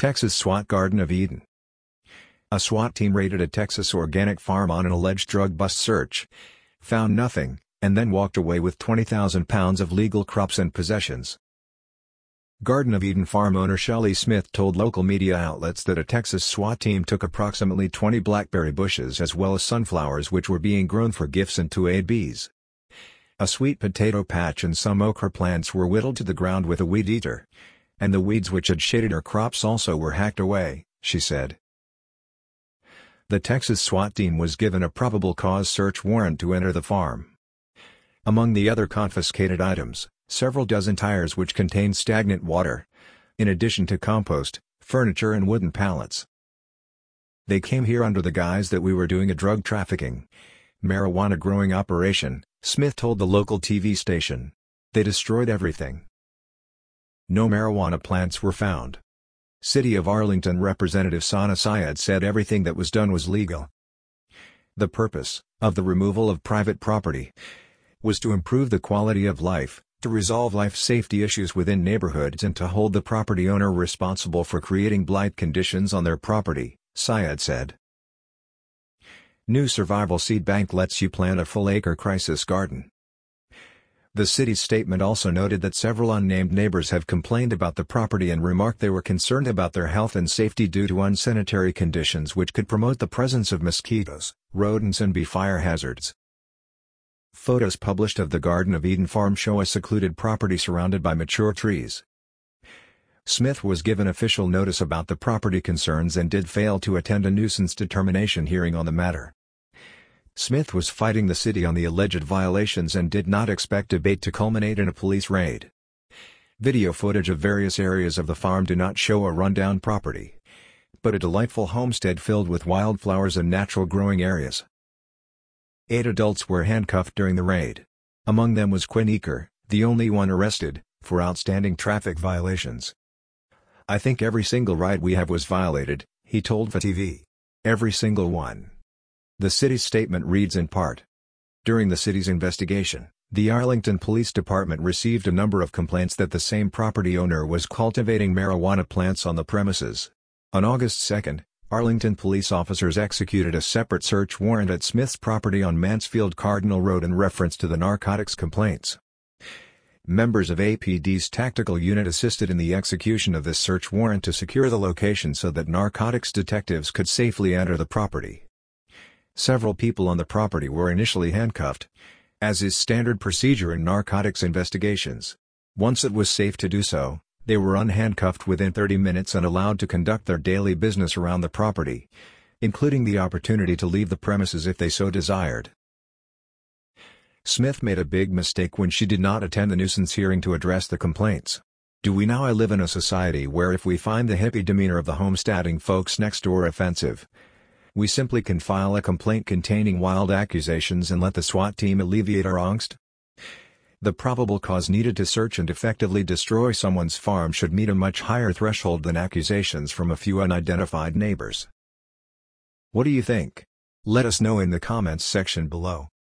Texas SWAT Garden of Eden. A SWAT team raided a Texas organic farm on an alleged drug bust search, found nothing, and then walked away with 20,000 pounds of legal crops and possessions. Garden of Eden farm owner Shelley Smith told local media outlets that a Texas SWAT team took approximately 20 blackberry bushes as well as sunflowers which were being grown for gifts and to aid bees. A sweet potato patch and some okra plants were whittled to the ground with a weed eater. And the weeds which had shaded her crops also were hacked away, she said. The Texas SWAT team was given a probable cause search warrant to enter the farm. Among the other confiscated items, several dozen tires which contained stagnant water, in addition to compost, furniture and wooden pallets. They came here under the guise that we were doing a drug trafficking, marijuana growing operation, Smith told the local TV station. They destroyed everything. No marijuana plants were found. City of Arlington Representative Sana Syed said everything that was done was legal. The purpose of the removal of private property was to improve the quality of life, to resolve life safety issues within neighborhoods and to hold the property owner responsible for creating blight conditions on their property, Syed said. New Survival Seed Bank lets you plant a full-acre crisis garden. The city's statement also noted that several unnamed neighbors have complained about the property and remarked they were concerned about their health and safety due to unsanitary conditions which could promote the presence of mosquitoes, rodents and bee fire hazards. Photos published of the Garden of Eden farm show a secluded property surrounded by mature trees. Smith was given official notice about the property concerns and did fail to attend a nuisance determination hearing on the matter. Smith was fighting the city on the alleged violations and did not expect debate to culminate in a police raid. Video footage of various areas of the farm do not show a rundown property, but a delightful homestead filled with wildflowers and natural growing areas. 8 adults were handcuffed during the raid. Among them was Quinn Eaker, the only one arrested, for outstanding traffic violations. "I think every single right we have was violated," he told VTV. "Every single one." The city's statement reads in part. During the city's investigation, the Arlington Police Department received a number of complaints that the same property owner was cultivating marijuana plants on the premises. On August 2, Arlington police officers executed a separate search warrant at Smith's property on Mansfield Cardinal Road in reference to the narcotics complaints. Members of APD's tactical unit assisted in the execution of this search warrant to secure the location so that narcotics detectives could safely enter the property. Several people on the property were initially handcuffed, as is standard procedure in narcotics investigations. Once it was safe to do so, they were unhandcuffed within 30 minutes and allowed to conduct their daily business around the property, including the opportunity to leave the premises if they so desired. Smith made a big mistake when she did not attend the nuisance hearing to address the complaints. Do we now live in a society where if we find the hippie demeanor of the homesteading folks next door offensive, we simply can file a complaint containing wild accusations and let the SWAT team alleviate our angst? The probable cause needed to search and effectively destroy someone's farm should meet a much higher threshold than accusations from a few unidentified neighbors. What do you think? Let us know in the comments section below.